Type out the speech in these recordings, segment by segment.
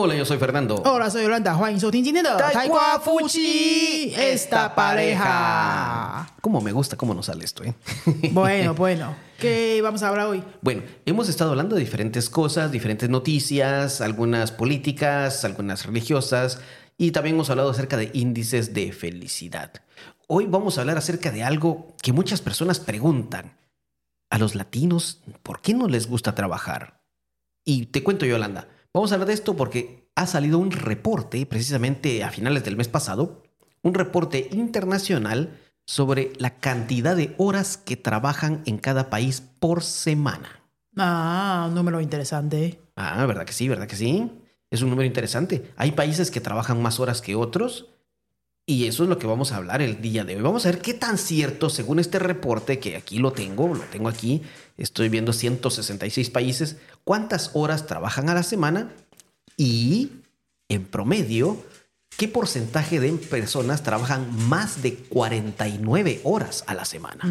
Hola, yo soy Fernando. Hola, soy Yolanda. 欢迎收听今天的台瓜夫妻 Esta Pareja. ¿Cómo me gusta cómo nos sale esto, eh? Bueno. ¿Qué vamos a hablar hoy? Bueno, hemos estado hablando de diferentes cosas, diferentes noticias, algunas políticas, algunas religiosas, y también hemos hablado acerca de índices de felicidad. Hoy vamos a hablar acerca de algo que muchas personas preguntan. A los latinos, ¿por qué no les gusta trabajar? Y te cuento, Yolanda, vamos a hablar de esto porque ha salido un reporte, precisamente a finales del mes pasado, un reporte internacional sobre la cantidad de horas que trabajan en cada país por semana. Un número interesante. ¿Verdad que sí? ¿Verdad que sí? Es un número interesante. Hay países que trabajan más horas que otros y eso es lo que vamos a hablar el día de hoy. Vamos a ver qué tan cierto, según este reporte, que aquí lo tengo aquí, estoy viendo 166 países, cuántas horas trabajan a la semana y, en promedio, qué porcentaje de personas trabajan más de 49 horas a la semana.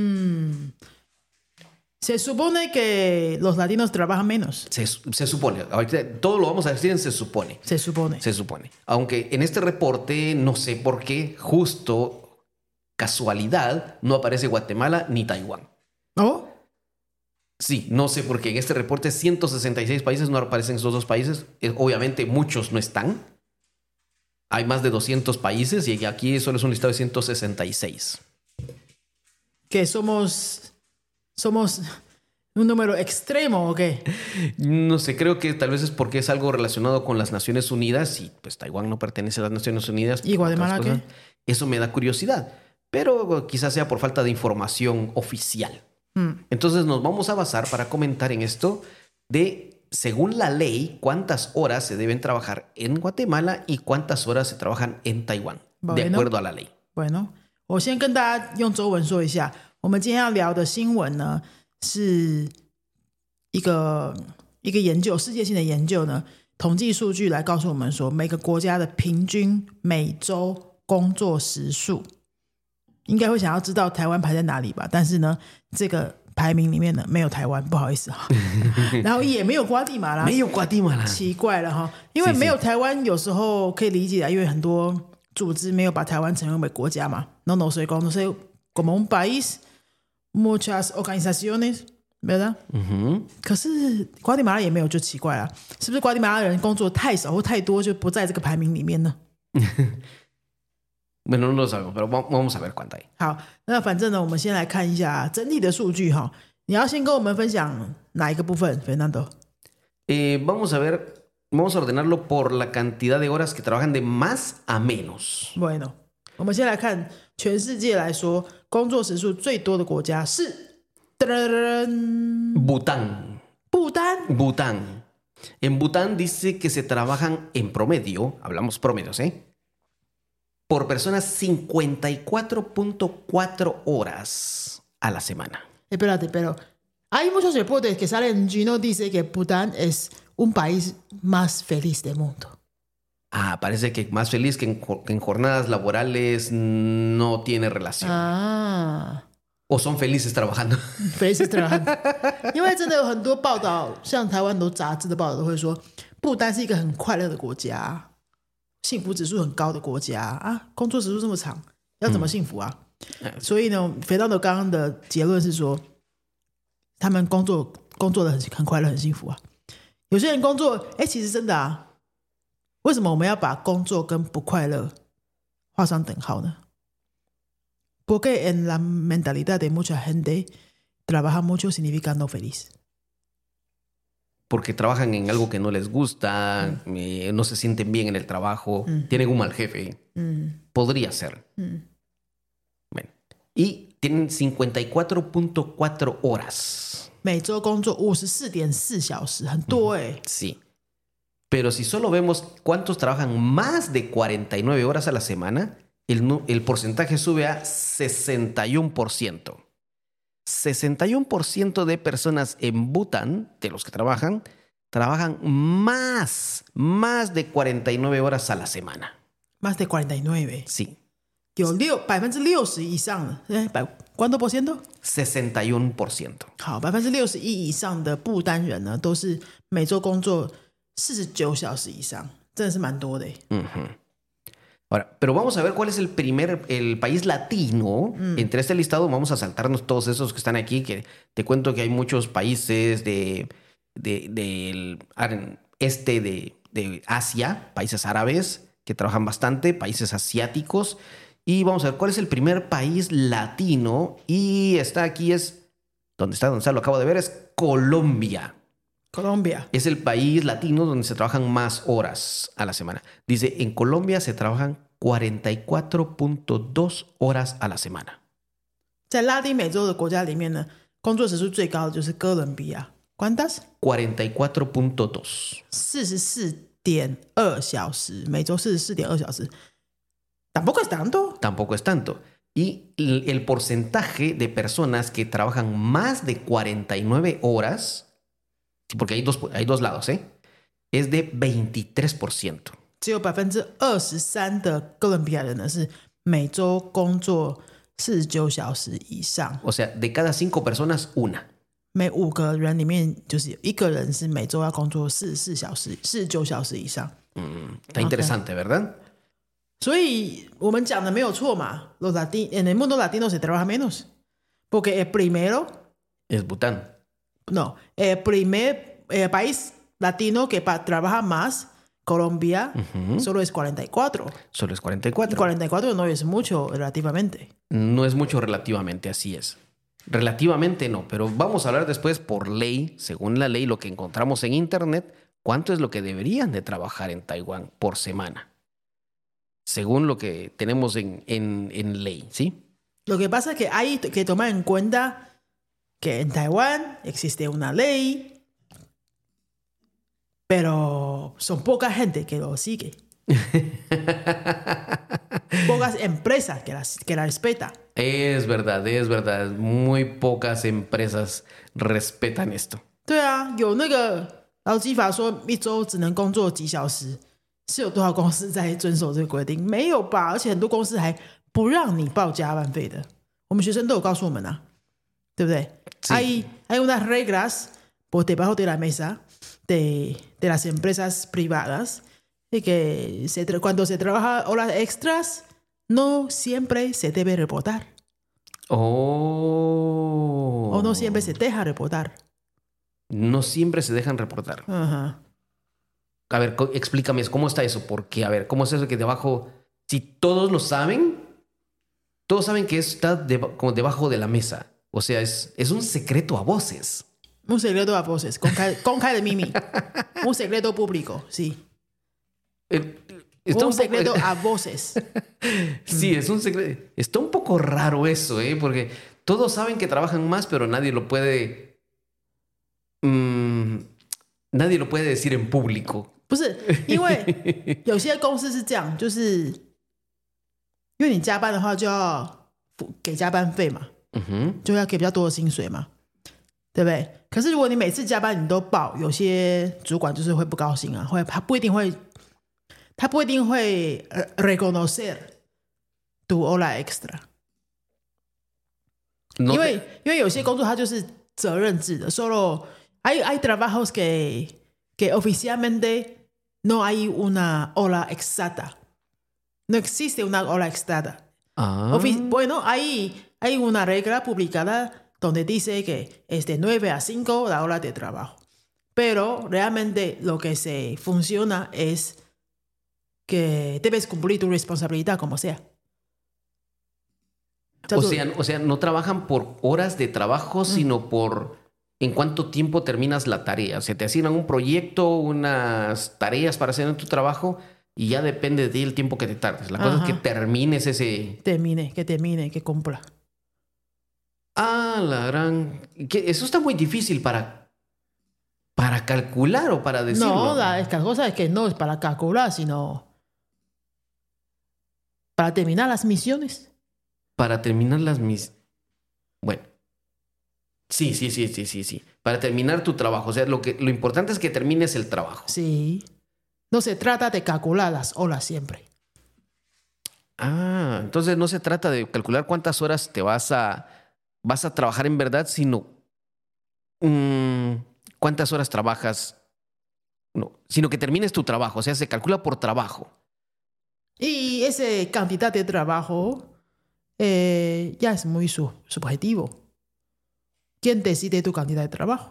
Se supone que los latinos trabajan menos. Se supone. Ahorita todo lo vamos a decir en se supone. Se supone. Se supone. Aunque en este reporte, no sé por qué, justo casualidad, no aparece Guatemala ni Taiwán. ¿Oh? Sí, no sé por qué. En este reporte 166 países no aparecen esos dos países. Obviamente muchos no están. Hay más de 200 países y aquí solo es un listado de 166. ¿Que somos un número extremo o qué? No sé, creo que tal vez es porque es algo relacionado con las Naciones Unidas y pues Taiwán no pertenece a las Naciones Unidas. ¿Y Guatemala qué? Eso me da curiosidad, pero quizás sea por falta de información oficial. Entonces nos vamos a basar para comentar en esto de, según la ley, cuántas horas se deben trabajar en Guatemala y cuántas horas se trabajan en Taiwán, de acuerdo a la ley. Bueno, 我先跟大家用中文说一下，我们今天要聊的新闻呢，是一个研究，世界性的研究呢，统计数据来告诉我们说，每个国家的平均每周工作时数，应该会想要知道台湾排在哪里吧？但是呢，这个排名里面呢没有台湾，不好意思哈。然后也没有瓜地马拉， 没有瓜地马拉， 奇怪了哈。因为没有台湾，有时候可以理解啊，因为很多组织没有把台湾承认为国家嘛。No sé cómo sé como un país, muchas organizaciones, ¿verdad? 可是瓜地马拉也没有，就奇怪了，是不是瓜地马拉人工作太少或太多，就不在这个排名里面呢 ？Bueno, no lo sabemos, pero vamos a ver cuánto hay. 好，那反正呢，我们先来看一下整体的数据哈。你要先跟我们分享哪一个部分 ，Fernando？ Vamos a ordenarlo por la cantidad de horas que trabajan de más a menos. Bueno, 我们先来看全世界来说，工作时数最多的国家是 Bután. Bután. En Bután dice que se trabajan en promedio, hablamos promedios, por personas 54.4 horas a la semana. Espérate, pero hay muchos reportes que salen, Gino dice que Bután es un país más feliz del mundo. Parece que más feliz que en jornadas laborales no tiene relación. O son felices trabajando. Felices trabajando. 因为真的有很多报道，像台湾很多杂志的报道都会说，不丹是一个很快乐的国家，幸福指数很高的国家啊，工作时数这么长，要怎么幸福啊？所以呢，肥皂的刚刚的结论是说，他们工作的很快乐，很幸福啊。有些人工作，其实真的啊，为什么我们要把工作跟不快乐画上等号呢？Porque en la mentalidad de mucha gente trabajar mucho significa no feliz. Porque trabajan en algo que no les gusta, no se sienten bien en el trabajo, tienen un mal jefe. Podría ser. Bueno, y tienen 54.4 horas. 每周工作54.4小时，很多 Sí. Pero si solo vemos cuántos trabajan más de 49 horas a la semana, el porcentaje sube a 61%. 61% de personas en Bután, de los que trabajan más de 49 horas a la semana. Más de 49. Sí. 有60%以上的¿cuánto por ciento? 61%. 好，61%以上的不丹人呢，都是每周工作 49小时以上，真的是蛮多的。 Ahora, pero vamos a ver cuál es el país latino. Entre este listado vamos a saltarnos todos esos que están aquí, que te cuento que hay muchos países del este de Asia, países árabes que trabajan bastante, países asiáticos. Y vamos a ver cuál es el primer país latino. Y está aquí, donde está, lo acabo de ver, es Colombia. Colombia. Es el país latino donde se trabajan más horas a la semana. Dice, en Colombia se trabajan 44.2 horas a la semana. 在拉丁美洲的国家里面呢，工作时数最高的就是哥伦比亚。¿Cuántas? 44.2. 44.2小时，每周44.2小时。Tampoco es tanto. Tampoco es tanto. Y el porcentaje de personas que trabajan más de 49 horas, porque hay dos lados, es de 23%. 只有23%的哥伦比亚人呢是每周工作49小时以上。 O sea, de cada 5 personas, una. 每5个人里面就是有1个人是每周要工作49小时以上。 Está interesante, ¿verdad? 所以我们讲的没有错嘛。En el mundo latino se trabaja menos. Porque el primero... Es Bután. No, el primer país latino que trabaja más, Colombia, solo es 44. Solo es 44. 44 no es mucho relativamente. No es mucho relativamente, así es. Relativamente no, pero vamos a hablar después por ley, según la ley, lo que encontramos en internet, cuánto es lo que deberían de trabajar en Taiwán por semana. Según lo que tenemos en ley, ¿sí? Lo que pasa es que hay que tomar en cuenta que en Taiwán existe una ley, pero son poca gente que lo sigue. Pocas empresas que la respetan. Es verdad. Muy pocas empresas respetan esto. 对啊，有那个劳基法说一周只能工作几小时，是有多少公司在遵守这个规定？没有吧？而且很多公司还不让你报加班费的。我们学生都有告诉我们啊，对不对？ Sí. Hay unas reglas por debajo de la mesa de las empresas privadas de que cuando se trabaja horas extras no siempre se debe reportar. O no siempre se deja reportar. No siempre se dejan reportar. Ajá. A ver, explícame, ¿cómo está eso? Porque, a ver, ¿cómo es eso que debajo, si todos lo saben, todos saben que está como debajo de la mesa? O sea, es un secreto a voces. Un secreto a voces, 公开的秘密. Un secreto público, sí. Un secreto a voces. Sí, es un secreto. Está un poco raro eso, porque todos saben que trabajan más, pero nadie lo puede... nadie lo puede decir en público. 不是，因为有些公司是这样，就是因为你加班的话就要给加班费嘛，就要给比较多的薪水嘛，对不对？可是如果你每次加班你都报，有些主管就是会不高兴啊，他不一定会 reconocer tu hora extra， 因为有些工作它就是责任制的，solo hay trabajos que oficialmente no hay una hora exacta. No existe una hora exacta. Bueno, hay una regla publicada donde dice que es de 9 a 5 la hora de trabajo. Pero realmente lo que se funciona es que debes cumplir tu responsabilidad como sea. O sea, no trabajan por horas de trabajo, sino por en cuánto tiempo terminas la tarea. O sea, te asignan un proyecto, unas tareas para hacer en tu trabajo y ya depende de ti el tiempo que te tardes. La cosa es que termines ese... Que cumpla. Ah, la gran... Eso está muy difícil para calcular o para decirlo. No, la cosa es que no es para calcular, sino para terminar las misiones. Para terminar las misiones... Bueno. Sí. Para terminar tu trabajo. O sea, lo importante es que termines el trabajo. Sí. No se trata de calcular las horas siempre. Ah, entonces no se trata de calcular cuántas horas te vas a trabajar en verdad, sino cuántas horas trabajas No, sino que termines tu trabajo. O sea, se calcula por trabajo. Y esa cantidad de trabajo ya es muy subjetivo. ¿Quién decide tu cantidad de trabajo?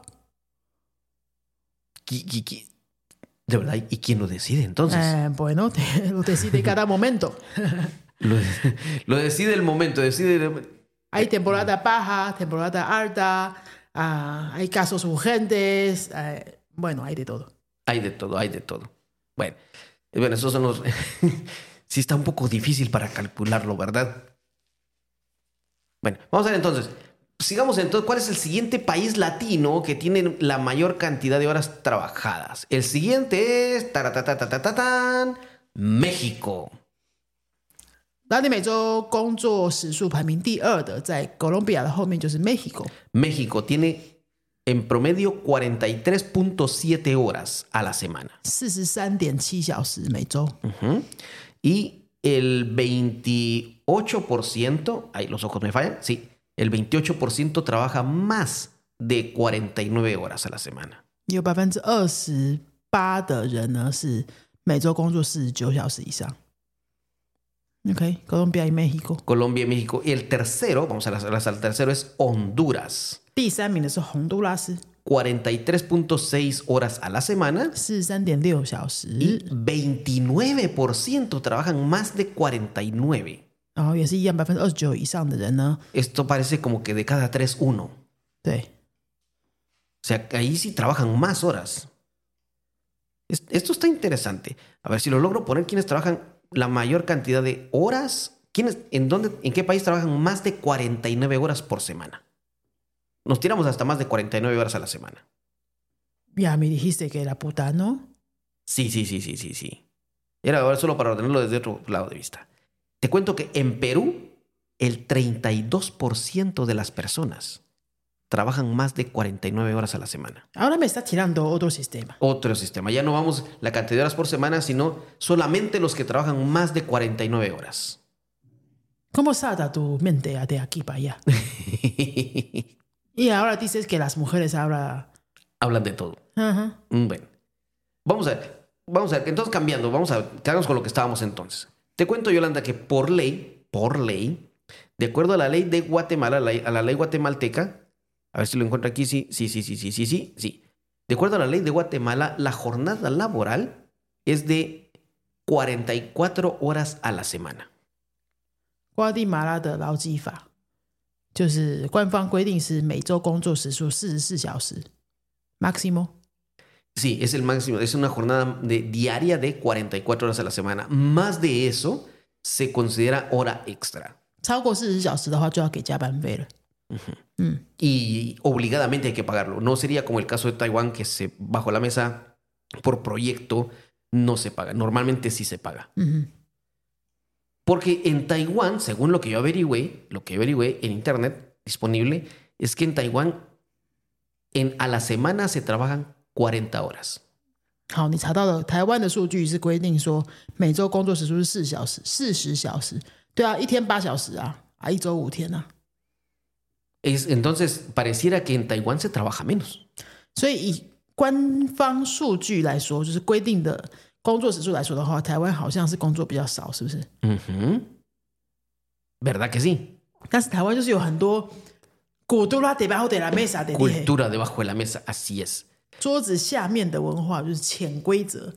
De verdad, ¿y quién lo decide entonces? Bueno, lo decide cada momento. Lo decide el momento, Hay temporada baja, temporada alta, hay casos urgentes, bueno, hay de todo. Hay de todo. Bueno, esos son los... Sí está un poco difícil para calcularlo, ¿verdad? Bueno, vamos a ver entonces. Sigamos entonces. ¿Cuál es el siguiente país latino que tiene la mayor cantidad de horas trabajadas? El siguiente es... México. 拉丁美洲工作时数排名第2的，在哥伦比亚的后面就是 México。 México tiene en promedio 43.7 horas a la semana. 43.7小时每周。 Y el 28%, ahí los ojos me fallan, sí, el 28% trabaja más de 49 horas a la semana. 有28%的人呢是每周工作49小时以上。OK, Colombia y México. Colombia y México. Y el tercero, vamos a al tercero, es Honduras. 第3名的是洪都拉斯， 43.6 horas a la semana. 43.6小时。 Y 29% trabajan más de 49. 然后也是一样，29%以上的人呢。 Esto parece como que de cada 3, 1. 对， O sea, ahí sí trabajan más horas. Esto está interesante. A ver si lo logro poner quienes trabajan la mayor cantidad de horas. ¿En qué país trabajan más de 49 horas por semana? Nos tiramos hasta más de 49 horas a la semana. Ya me dijiste que era Bután, ¿no? Sí. Era ahora solo para ordenarlo desde otro lado de vista. Te cuento que en Perú, el 32% de las personas trabajan más de 49 horas a la semana. Ahora me está tirando otro sistema. Otro sistema. Ya no vamos la cantidad de horas por semana, sino solamente los que trabajan más de 49 horas. ¿Cómo salta tu mente de aquí para allá? Y ahora dices que las mujeres hablan de todo. Ajá. Bueno, vamos a ver. Entonces cambiando, vamos a quedarnos con lo que estábamos entonces. Te cuento, Yolanda, que por ley, de acuerdo a la ley de Guatemala, a la ley guatemalteca, a ver si lo encuentro aquí, sí. De acuerdo a la ley de Guatemala, la jornada laboral es de 44 horas a la semana. 瓜地马拉的劳基法就是官方规定是每周工作时数44小时 máximo. Sí, es el máximo. Es una jornada diaria de 44 horas a la semana. Más de eso se considera hora extra. 超过40小时的话就要给加班费了。 Y obligadamente hay que pagarlo. No sería como el caso de Taiwán, que bajo la mesa por proyecto no se paga. Normalmente sí se paga. Porque en Taiwán, según lo que yo averigüé en internet disponible, es que en Taiwán a la semana se trabajan 40 horas. 好，你查到了台湾的数据是规定说每周工作时数是40小时。对啊，一天8小时啊，一周5天啊。 Entonces, pareciera que en Taiwán se trabaja menos. 所以以官方数据来说，就是规定的工作时数来说的话，台湾好像是工作比较少，是不是？ ¿Verdad que sí? 但是台湾就是有很多cultura debajo de la mesa de Cultura debajo de la mesa, así es. 桌子下面的文化就是潜规则。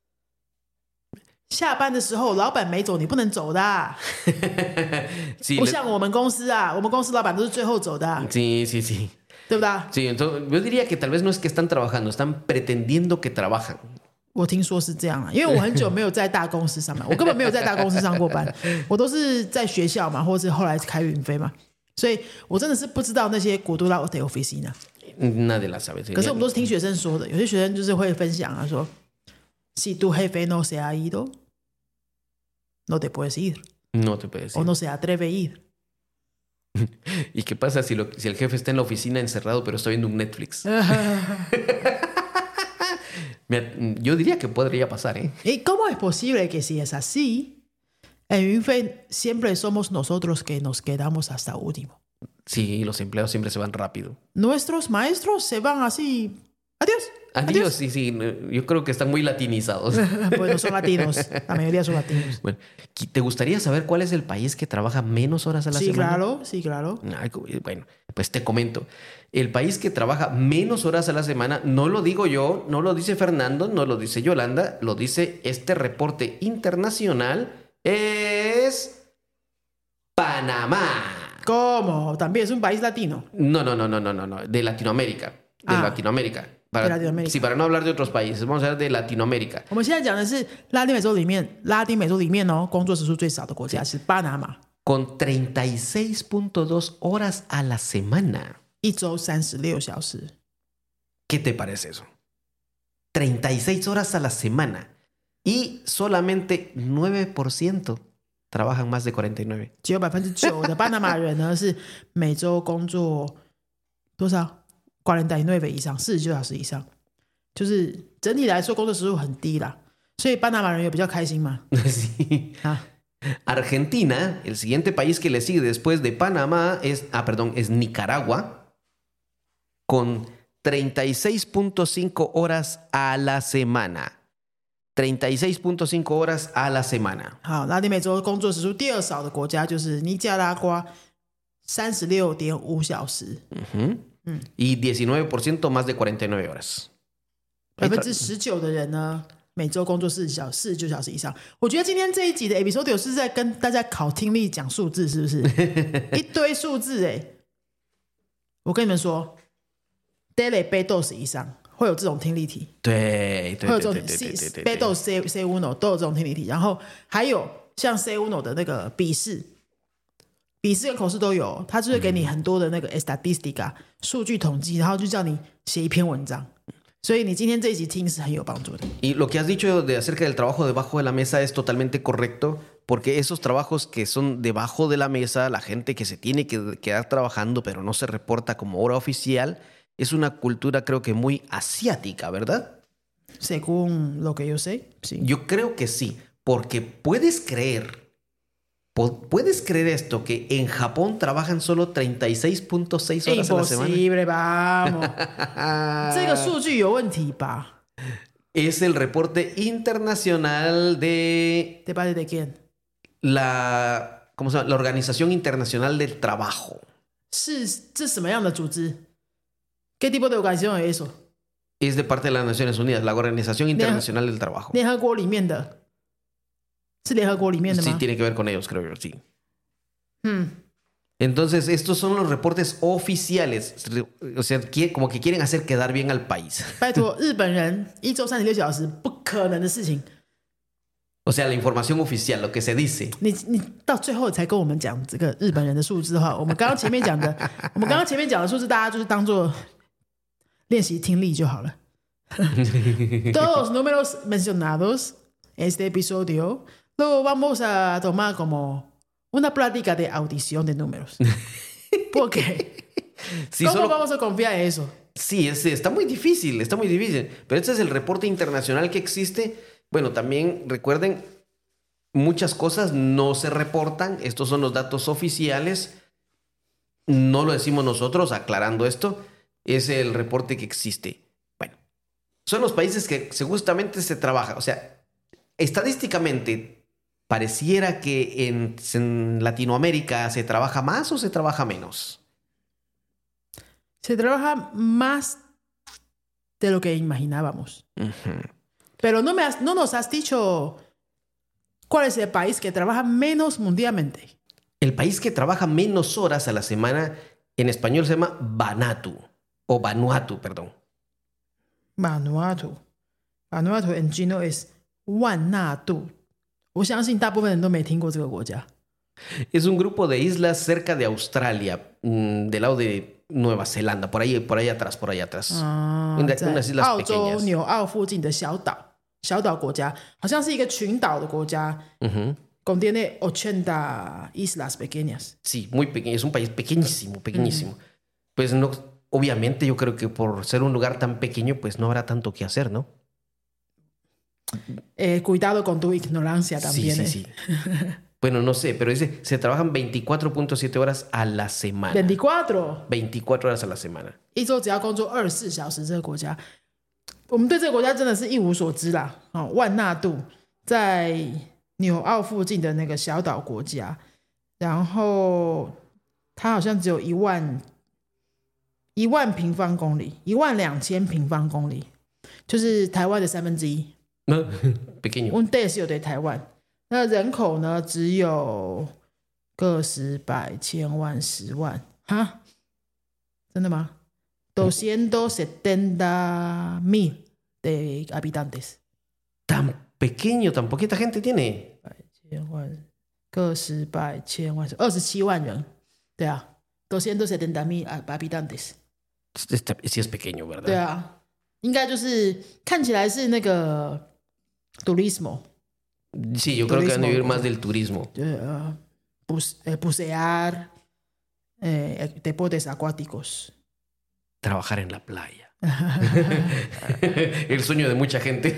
下班的时候，老板没走，你不能走的啊。 Sí, 不像我们公司啊，我们公司老板都是最后走的啊。 Sí. 对不对？ Sí, entonces yo diría que tal vez no es que están trabajando, están pretendiendo que trabajan. 我听说是这样啊，因为我很久没有在大公司上班，我根本没有在大公司上过班，我都是在学校嘛，或者是后来开运飞嘛，所以我真的是不知道那些cultura de oficina。 Nadie la sabe. 可是我们都是听学生说的，有些学生就是会分享啊，说 si tu jefe no se ha ido, no te puedes ir. No te puedes ir. O no se atreve a ir. ¿Y qué pasa si el jefe está en la oficina encerrado pero está viendo un Netflix? Yo diría que podría pasar, ¿eh? ¿Y cómo es posible que si es así, en Yunfe siempre somos nosotros que nos quedamos hasta último? Sí, los empleados siempre se van rápido. Nuestros maestros se van así. Adiós, Adiós, sí, yo creo que están muy latinizados. Bueno, son latinos, la mayoría son latinos. Bueno, ¿te gustaría saber cuál es el país que trabaja menos horas a la semana? Sí, claro. Bueno, pues te comento. El país que trabaja menos horas a la semana, no lo digo yo, no lo dice Fernando, no lo dice Yolanda, lo dice este reporte internacional, es Panamá. ¿Cómo? ¿También es un país latino? No, de Latinoamérica. De Latinoamérica. De Latinoamérica. Sí, para no hablar de otros países, vamos a hablar de Latinoamérica. 我们现在讲的是拉丁美洲里面哦，工作时数最少的国家是巴拿马， Con 36.2 horas a la semana. 一周36小时。 ¿Qué te parece eso? 36 horas a la semana. Y solamente 9% trabajan más de 49. 只有9%的巴拿马人呢是每周工作多少？49以上，49小时以上。就是整体来说工作时数很低啦，所以巴拿马人也比较开心嘛。 Sí. Argentina, el siguiente país que le sigue después de Panamá es Nicaragua, con 36.5 horas a la semana. 36.5 horas a la semana. 好，拉丁美洲工作时数第二少的国家就是尼加拉瓜，36.5小时。 Y 19% más de 49 horas. 19%的人呢，每周工作49小时以上。我觉得今天这一集的 episode 是在跟大家考听力讲数字，是不是？一堆数字哎！我跟你们说 ，daily 背豆以上会有这种听力题， 对， 会有这种背豆 say uno 都有这种听力题，然后还有像 say uno 的那个笔试跟口试都有，它就会给你很多的那个 estadística 数据统计，然后就叫你写一篇文章。所以你今天这一集听是很有帮助的。 Y lo que has dicho de acerca del trabajo debajo de la mesa es totalmente correcto, porque esos trabajos que son debajo de la mesa, la gente que se tiene que quedar trabajando pero no se reporta como hora oficial, es una cultura creo que muy asiática, ¿verdad? Según lo que yo sé, sí. Yo creo que sí, porque puedes creer esto, que en Japón trabajan solo 36.6 horas a la semana. Imposible, vamos. 这个数据有问题吧？ Es el reporte internacional de... ¿De parte de quién? ¿Cómo se llama? La Organización Internacional del Trabajo. 这是什么样的组织？ ¿Qué tipo de organización es eso? Es de parte de las Naciones Unidas, la Organización Internacional del Trabajo. 联合国里面的，是联合国里面的吗？ Sí, tiene que ver con ellos, creo yo, sí. Entonces, estos son los reportes oficiales. O sea, como que quieren hacer quedar bien al país. 拜托，日本人一周36小时，不可能的事情。 O sea, la información oficial, lo que se dice. 你到最后才跟我们讲这个日本人的数字的话，我们刚刚前面讲的数字，大家就是当做练习听力就好了。Todos los números mencionados en este episodio lo vamos a tomar como una plática de audición de números. ¿Por qué? Sí, ¿Cómo vamos a confiar en eso? Sí, está muy difícil, Pero este es el reporte internacional que existe. Bueno, también recuerden, muchas cosas no se reportan. Estos son los datos oficiales. No lo decimos nosotros, aclarando esto. Es el reporte que existe. Bueno, son los países que justamente se trabaja. O sea, estadísticamente, pareciera que en Latinoamérica se trabaja más o se trabaja menos. Se trabaja más de lo que imaginábamos. Pero no nos has dicho cuál es el país que trabaja menos mundialmente. El país que trabaja menos horas a la semana, en español se llama Vanuatu. O Vanuatu, perdón. Vanuatu en chino es 万纳度。我相信大部分人都没听过这个国家。 Es un grupo de islas cerca de Australia, del lado de Nueva Zelanda, por ahí atrás. Unas islas 澳洲 pequeñas. 纽澳附近的小岛国家，好像是一个群岛的国家。Contiene 80 islas pequeñas. Sí, muy pequeño. Es un país pequeñísimo. Pues no, obviamente yo creo que por ser un lugar tan pequeño, pues no habrá tanto que hacer, ¿no? Cuidado con tu ignorancia también. Sí. Bueno, no sé, pero dice, se trabajan 24.7 horas a la semana. 24 24 horas a la semana. 一周只要工作24小时，这个国家我们对这个国家真的是一无所知啦。万纳度在纽澳附近的那个小岛国家，然后它好像只有1万平方公里，12000平方公里，就是台湾的1/3。 pequeño。 我们也是有对台湾，那人口呢只有个十百千万10万哈？真的吗？270,000 de habitantes。 Tan pequeño, tan poquita gente tiene。 千万个十百千万27万人，对啊，270,000 habitantes。 Sí es pequeño, ¿verdad? 对啊，应该就是看起来是那个 turismo。 Sí, yo creo que van a vivir más del turismo. Bucear, deportes acuáticos. Trabajar en la playa. El sueño de mucha gente.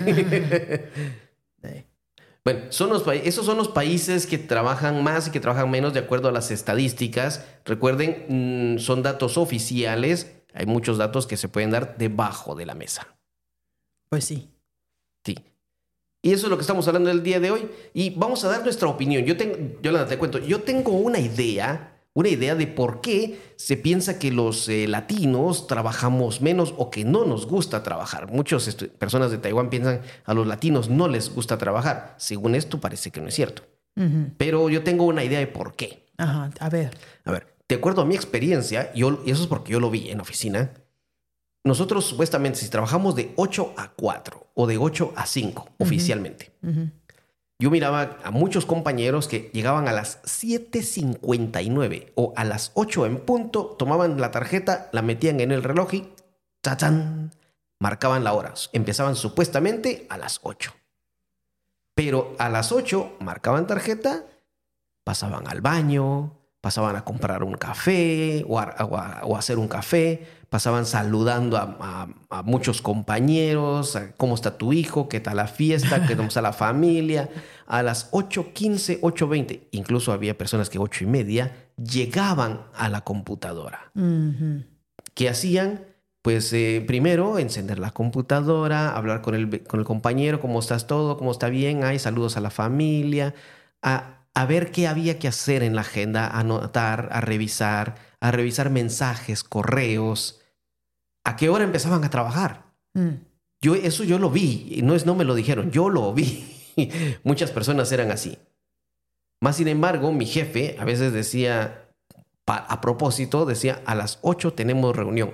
Bueno, esos son los países que trabajan más y que trabajan menos de acuerdo a las estadísticas. Recuerden, son datos oficiales. Hay muchos datos que se pueden dar debajo de la mesa. Pues sí. Sí. Y eso es lo que estamos hablando el día de hoy. Y vamos a dar nuestra opinión. Yolanda, te cuento. Yo tengo una idea de por qué se piensa que los latinos trabajamos menos o que no nos gusta trabajar. Muchas personas de Taiwán piensan a los latinos no les gusta trabajar. Según esto, parece que no es cierto. Pero yo tengo una idea de por qué. Ajá, a ver. De acuerdo a mi experiencia, y eso es porque yo lo vi en la oficina, nosotros supuestamente si trabajamos de 8 a 4 o de 8 a 5 oficialmente, yo miraba a muchos compañeros que llegaban a las 7:59 o a las 8 en punto, tomaban la tarjeta, la metían en el reloj y ¡tachán! Marcaban la hora. Empezaban supuestamente a las 8. Pero a las 8 marcaban tarjeta, pasaban al baño, pasaban a comprar un café o a hacer un café, pasaban saludando a muchos compañeros, cómo está tu hijo, qué tal la fiesta, cómo está la familia. A las 8:15, 8:20, incluso había personas que 8:30 llegaban a la computadora. ¿Qué hacían? Pues primero encender la computadora, hablar con el compañero, cómo estás todo, cómo está bien, saludos a la familia, a ver qué había que hacer en la agenda, a anotar, a revisar mensajes, correos. ¿A qué hora empezaban a trabajar? Eso yo lo vi, no me lo dijeron, yo lo vi. Muchas personas eran así. Más sin embargo, mi jefe a veces decía, a propósito, decía, a las 8 tenemos reunión.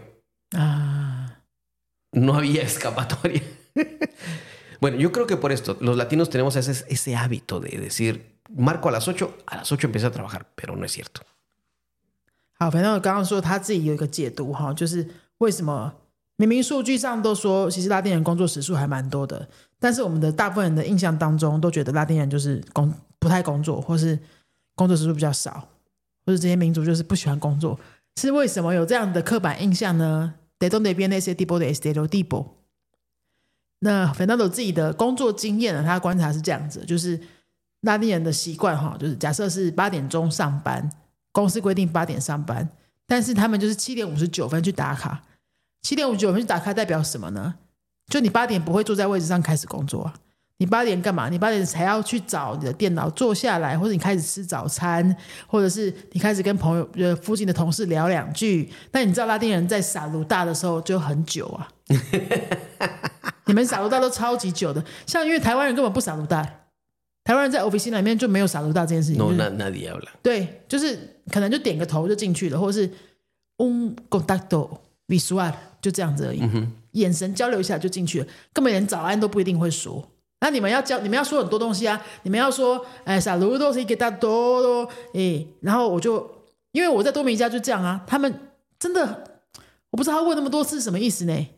No había escapatoria. Bueno, yo creo que por esto, los latinos tenemos ese hábito de decir, marco a las 8 empecé a trabajar, pero no es cierto. 好，反正我刚刚说他自己有一个解读哈，就是为什么明明数据上都说其实拉丁人工作时数还蛮多的，但是我们的大部分人的印象当中都觉得拉丁人就是不太工作，或是工作时数比较少，或是这些民族就是不喜欢工作，是为什么有这样的刻板印象呢？ ¿De dónde viene ese tipo de estereotipo？ 那 Fernando 自己的工作经验呢，他观察是这样子，就是拉丁人的习惯哈，就是假设是8点钟上班，公司规定8点上班，但是他们就是7点59分去打卡。7点59分去打卡代表什么呢？就你8点不会坐在位置上开始工作啊，你8点干嘛？你8点才要去找你的电脑坐下来，或者你开始吃早餐，或者是你开始跟朋友附近的同事聊2句。那你知道拉丁人在撒鲁大的时候就很久啊，你们撒鲁大都超级久的，像因为台湾人根本不撒鲁大。 台湾人在 oficina 里面就没有撒鲁大这件事情。 No, nadie habla。对， 就是可能就点个头就进去了，或者是un contacto visual 就这样子而已，眼神交流一下就进去了，根本连早安都不一定会说。那你们要说很多东西啊，你们要说saludos y qué tal todo，然后我就因为我在多米加就这样啊，他们真的我不知道他问那么多次什么意思呢？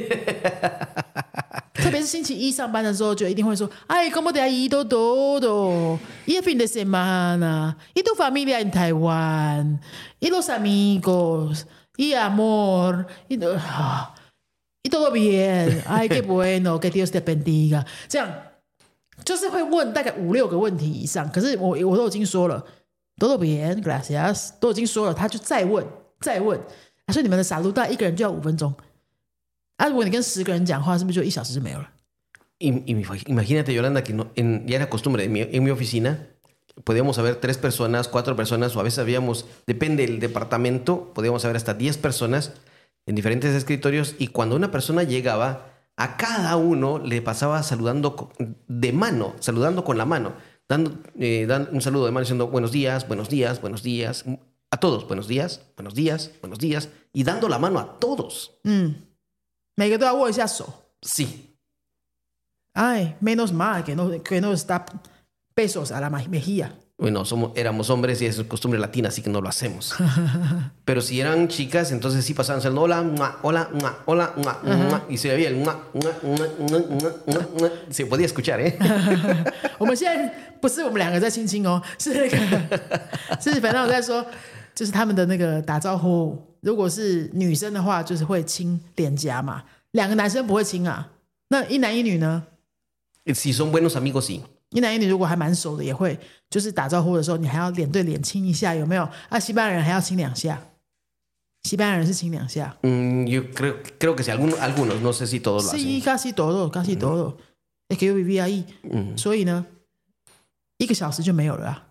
特别是星期一上班的时候，就一定会说：“哎 ，como te ha ido todo? Y el fin de semana? Y tu familia en Taiwan? Y los amigos? Y amor? Y todo bien? Ay, qué bueno, que Dios te bendiga。”这样就是会问大概5、6个问题以上。可是我都已经说了 ，todo bien, gracias， 都已经说了，他就再问。所以你们的撒鲁大一个人就要5分钟。 如果你跟10个人讲话，是不是就1小时就没有了？ Imagínate, Yolanda, que ya era costumbre en mi oficina, podíamos haber 3 personas, 4 personas, o a veces habíamos, depende del departamento, podíamos haber hasta 10 personas en diferentes escritorios, y cuando una persona llegaba, a cada uno le pasaba saludando de mano, saludando con la mano, dando un saludo de mano diciendo buenos días, buenos días, buenos días, a todos, buenos días, buenos días, buenos días, y dando la mano a todos. 每个都要握一下手。 Sí. Ay, menos mal que no está besos a la mejilla. Bueno, éramos hombres y es costumbre latina, así que no lo hacemos. Pero si eran chicas, entonces sí pasaban diciendo hola, mua, hola, mua, hola, mua, mua, y se oía el mua, mua, mua, mua, mua, mua, mua. Se podía escuchar, ¿eh? 我们现在不是我们2个在亲亲哦，是那个是反正我在说，就是他们的那个打招呼，如果是女生的话，就是会亲脸颊嘛，2个男生不会亲啊，那1男1女呢？ Si son buenos amigos, sí. 1男1女如果还蛮熟的，也会就是打招呼的时候，你还要脸对脸亲一下，有没有？啊，西班牙人还要亲2下，西班牙人是亲2下。 Yo creo que sí, algunos, no sé si todos lo hacen. Sí, casi todo, casi todo. Es que yo vivía ahí. 所以呢，1个小时就没有了啊。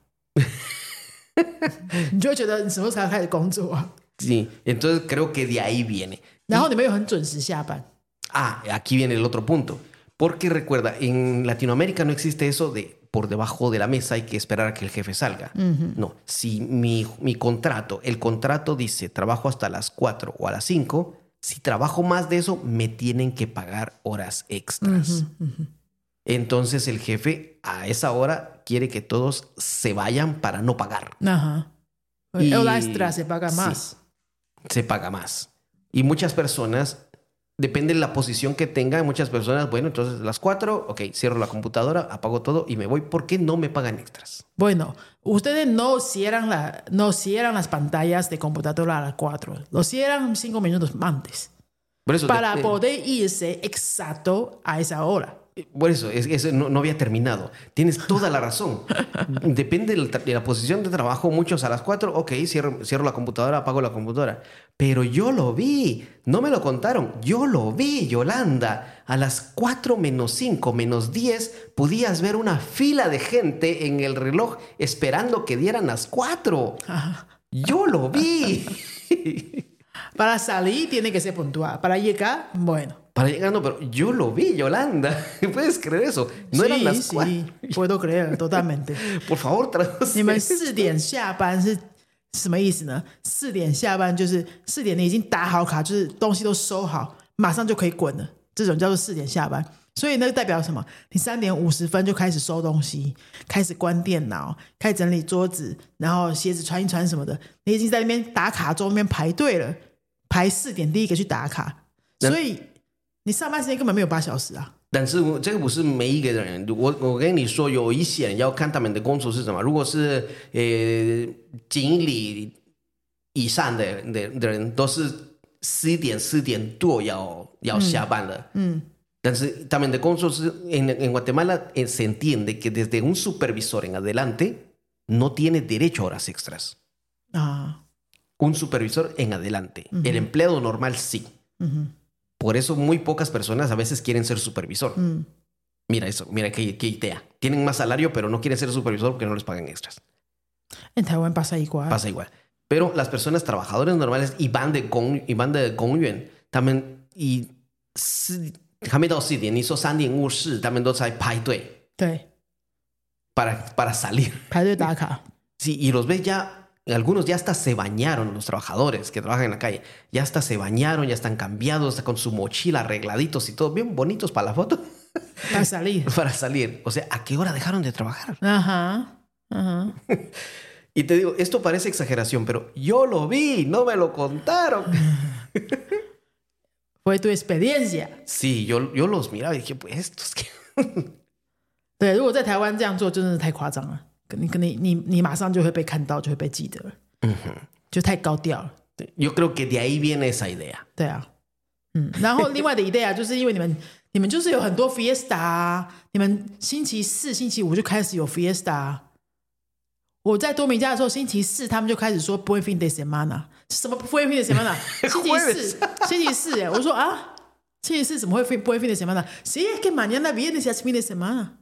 你就会觉得你什么时候才开始工作啊？ Sí, entonces creo que de ahí viene. 然后你们又很准时下班。 Aquí viene el otro punto. Porque recuerda, en Latinoamérica no existe eso de por debajo de la mesa hay que esperar a que el jefe salga. No, si mi contrato, el contrato dice trabajo hasta las 4 o a las 5, si trabajo más de eso, me tienen que pagar horas extras. Entonces el jefe a esa hora quiere que todos se vayan para no pagar. Ajá. Y, hora extra se paga más. Sí, se paga más. Y muchas personas... Depende de la posición que tenga. Muchas personas, bueno, entonces a las 4, ok, cierro la computadora, apago todo y me voy porque no me pagan extras. Bueno, ustedes no cierran las pantallas de computadora a las 4. Lo cierran 5 minutos antes. Por eso, para poder irse exacto a esa hora. Por eso, no había terminado. Tienes toda la razón. Depende de la posición de trabajo. Muchos a las 4, ok, cierro la computadora, apago la computadora. Pero yo lo vi. No me lo contaron. Yo lo vi, Yolanda. A las 4 menos 5, menos 10, podías ver una fila de gente en el reloj esperando que dieran las 4. Yo lo vi. Para salir tiene que ser puntual. Para llegar, bueno. Para llegar, no, pero yo lo vi, Yolanda. ¿Puedes creer eso? No eran las 4. Sí, puedo creer, totalmente. Por favor, traduce. 你们4点下班是什么意思呢？4点下班就是4点你已经打好卡，就是东西都收好，马上就可以滚了，这种叫做4点下班。所以那个代表什么？你3点50分就开始收东西，开始关电脑，开始整理桌子，然后鞋子穿一穿什么的，你已经在那边打卡桌那边排队了，排4点第一个去打卡，所以你上班时间根本没有8小时啊。 但是这个不是每一个人，我跟你说，有一些人要看他们的工作是什么。如果是经理以上的人，都是4点多要下班了。但是他们的工作是en Guatemala se entiende que desde un supervisor en adelante no tiene derecho a horas extras. Un supervisor en adelante. El empleado normal sí. Por eso muy pocas personas a veces quieren ser supervisor. Mira eso, mira qué idea. Tienen más salario, pero no quieren ser supervisor porque no les pagan extras. En Taiwán pasa igual. Pasa igual. Pero las personas trabajadores normales y van de公园 también y 还没到4点，你说3点54，他们都在排队。 对。 para salir. 排队打卡。 Sí, y los ves ya. Algunos ya hasta se bañaron, los trabajadores que trabajan en la calle. Ya hasta se bañaron, ya están cambiados, hasta con su mochila arregladitos y todo, bien bonitos para la foto. Para salir. Para salir. O sea, ¿a qué hora dejaron de trabajar? Ajá. Y te digo, esto parece exageración, pero yo lo vi, no me lo contaron. Fue tu experiencia. Sí, yo los miraba y dije, pues estos que... 对，如果在台湾这样做，真的太夸张了。你马上就会被看到，就会被记得了，就太高调了。 Yo creo que de ahí viene esa idea. 对啊，然后另外的 idea 就是因为你们就是有很多 fiesta 啊，你们星期4、星期5就开始有 fiesta 啊。我在多米加的时候，星期4他们就开始说 buen fin de semana， 什么 buen fin de semana？ 星期4，我说啊， 星期四怎么会不会 fin de semana? Sí, es que mañana viernes ya es fin de semana.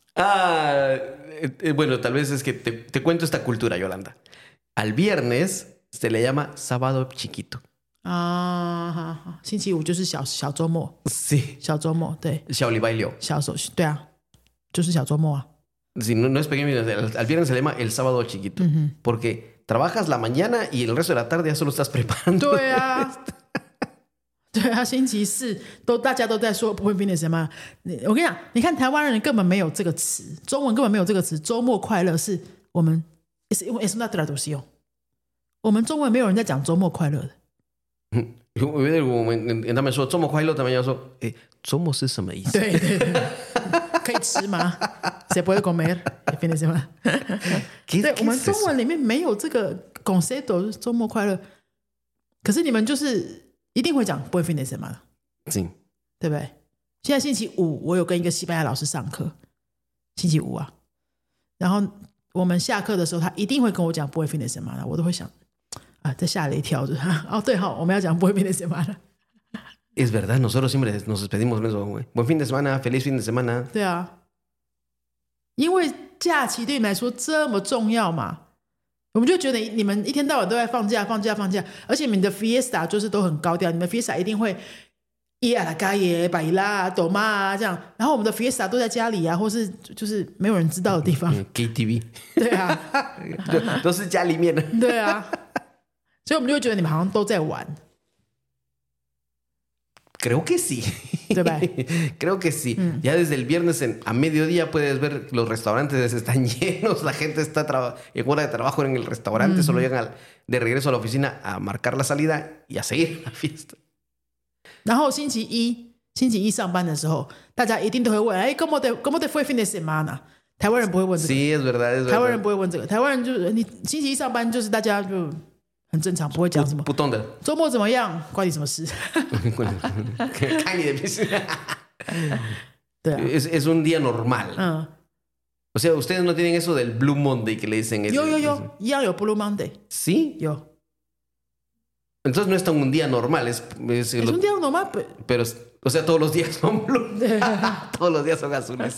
Bueno, tal vez es que te cuento esta cultura, Yolanda. Al viernes se le llama sábado chiquito. 星期五就是小周末。 Sí. 小周末，对。 小礼拜六。 对啊，就是小周末啊。 Sí, no es pequeño. Al viernes se le llama el sábado chiquito. Porque trabajas la mañana y el resto de la tarde ya solo estás preparando. 对啊。对啊，星期四大家都在说不会 fin de semana。 我跟你讲，你看台湾人根本没有这个词，中文根本没有这个词。周末快乐是我们 es una traducción， 我们中文没有人在讲周末快乐的。 他们说周末快乐，他们要说周末是什么意思？ 对对对，可以吃吗？谁不会 comer fin de semana？ 对，我们中文里面没有这个 concepto 周末快乐，可是你们就是一定会讲不会 fin de semana， 对不对？现在星期五我有跟一个西班牙老师上课，星期五啊，然后我们下课的时候他一定会跟我讲不会 fin de semana， 我都会想这吓了一跳，对我们要讲不会 fin de semana。 Es verdad, nosotros siempre nos despedimos con eso, güey. Buen fin de semana, feliz fin de semana. 对啊，因为假期对你们来说这么重要嘛，我们就觉得你们一天到晚都在放假，而且你们的 fiesta 就是都很高调，你们 fiesta 一定会耶啦嘎耶百啦抖妈啊这样，然后我们的 fiesta 都在家里啊，或是就是没有人知道的地方。 KTV。 对啊， 都是家里面的。 对啊，所以我们就会觉得你们好像都在玩。 Creo que sí. Creo que sí. Ya desde el viernes a mediodía puedes ver los restaurantes están llenos, la gente está en hora de trabajo en el restaurante, solo llegan de regreso a la oficina a marcar la salida y a seguir la fiesta. 然后星期一上班的时候，大家一定都会问，¿cómo te fue fin de semana？ 台湾人不会问这个。 Sí, es verdad. 台湾人不会问这个，台湾人就是你星期一上班，就是大家就很正常，不会讲什么。 不懂的。 周末怎么样？关你什么事？ 看你的屁事。 对啊。 Es un día normal. O sea, ustedes no tienen eso del Blue Monday que le dicen. 有，一样有 Blue Monday。 ¿Sí? 有。 Entonces no es tan un día normal, es un día normal, pero o sea, todos los días son blue. Todos los días son azules.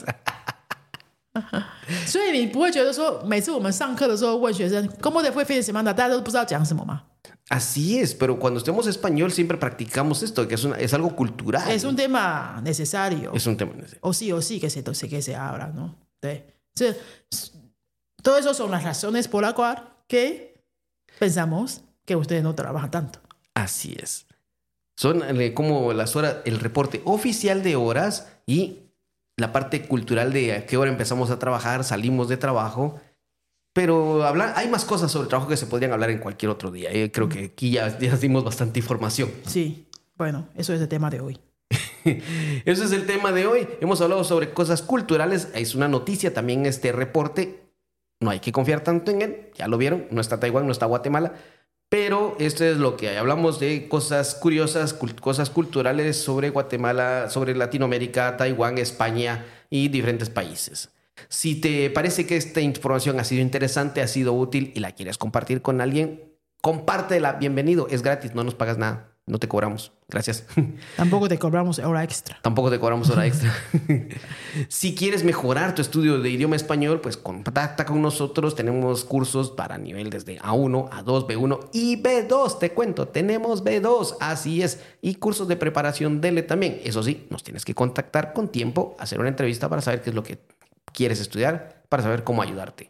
所以你不会觉得说每次我们上课的时候问学生 ¿Cómo te fue fin de semana? 大家都不知道讲什么吗？ Así es, pero cuando estudiamos español siempre practicamos esto, que es algo cultural. Es un tema necesario. Es un tema necesario. O sí que se habla, ¿no? 对，todo eso son las razones por las cuales que pensamos que ustedes no trabajan tanto. Así es. Son como las horas, el reporte oficial de horas y la parte cultural de a qué hora empezamos a trabajar, salimos de trabajo. Pero hay más cosas sobre el trabajo que se podrían hablar en cualquier otro día. Creo que aquí ya dimos bastante información. Sí, bueno, eso es el tema de hoy. Eso es el tema de hoy. Hemos hablado sobre cosas culturales. Es una noticia también este reporte. No hay que confiar tanto en él. Ya lo vieron. No está Taiwán, no está Guatemala. Pero esto es lo que hay. Hablamos de cosas curiosas, cosas culturales sobre Guatemala, sobre Latinoamérica, Taiwán, España y diferentes países. Si te parece que esta información ha sido interesante, ha sido útil y la quieres compartir con alguien, compártela. Bienvenido. Es gratis, no nos pagas nada. No te cobramos. Gracias. Tampoco te cobramos hora extra. Tampoco te cobramos hora extra. Si quieres mejorar tu estudio de idioma español, pues contacta con nosotros. Tenemos cursos para nivel desde A1, A2, B1 y B2. Te cuento, tenemos B2. Así es. Y cursos de preparación DELE también. Eso sí, nos tienes que contactar con tiempo, hacer una entrevista para saber qué es lo que quieres estudiar, para saber cómo ayudarte.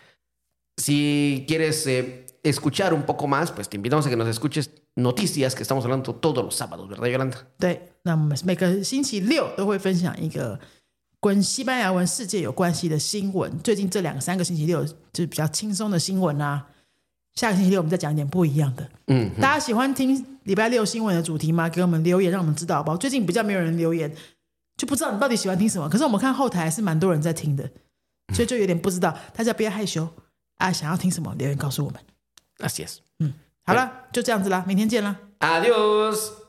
Si quieres escuchar un poco más, pues te invitamos a que nos escuches noticias que estamos hablando todos los sábados, ¿verdad, Yolanda? 对，那我们每个星期六都会分享一个跟西班牙文世界有关系的新闻。最近这2-3个星期六就是比较轻松的新闻啊。下个星期六我们再讲一点不一样的。大家喜欢听礼拜六新闻的主题吗？给我们留言，让我们知道好不好？最近比较没有人留言，就不知道你到底喜欢听什么。可是我们看后台还是蛮多人在听的，所以就有点不知道。大家不要害羞啊，想要听什么留言告诉我们。 Así es. 好了，就这样子啦，明天见啦。 Adiós.